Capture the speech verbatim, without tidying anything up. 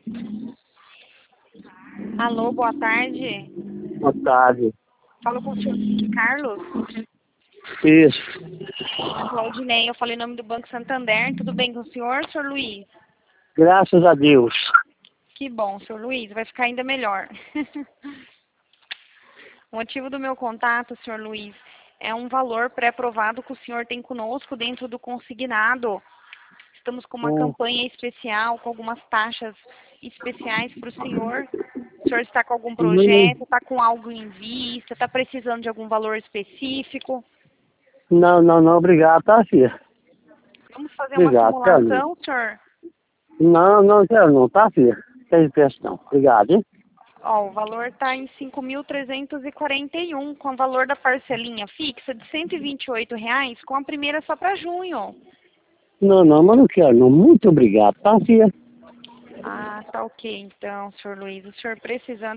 Alô, boa tarde. Boa tarde. Falo com o senhor Carlos. Isso. Claudinei, eu falei em nome do Banco Santander. Tudo bem com o senhor, senhor Luiz? Graças a Deus. Que bom, senhor Luiz. Vai ficar ainda melhor. O motivo do meu contato, senhor Luiz, é um valor pré-aprovado que o senhor tem conosco dentro do consignado. Estamos com uma Hum. campanha especial, com algumas taxas especiais para o senhor. O senhor está com algum projeto, está com algo em vista, está precisando de algum valor específico? Não, não, não, obrigado, tá, filha? Vamos fazer Obrigado, uma tá, simulação, senhor? Não, não quero não, tá, filha? Tem questão. Obrigado, hein? Ó, o valor está em cinco mil trezentos e quarenta e um, com o valor da parcelinha fixa de cento e vinte e oito reais, com a primeira só para junho. Não, não, mas não quero não. Muito obrigado, tá, filha? Ah, tá ok então, senhor Luiz. O senhor precisando